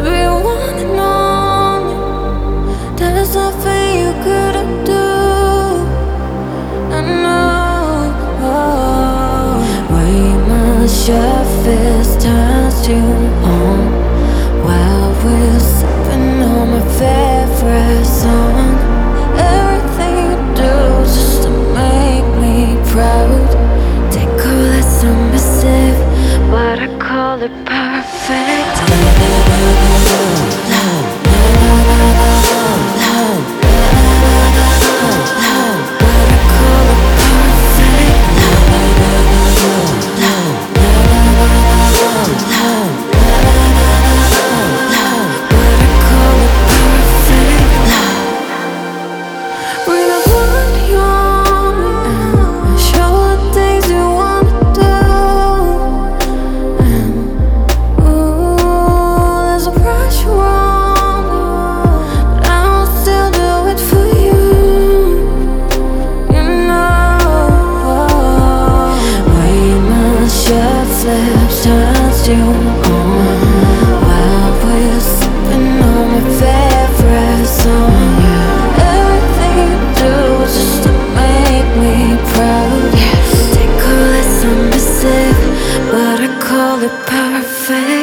be one and only. There's nothing you couldn't do. I know. We must share fist turns you on while we're sipping on my favorite song. Everything you do just to make me proud. They call it submissive, but I call it perfect. Love. Flips turns you on while we're sipping on my favorite song. Everything you do just to make me proud. They call it submissive, but I call it perfect.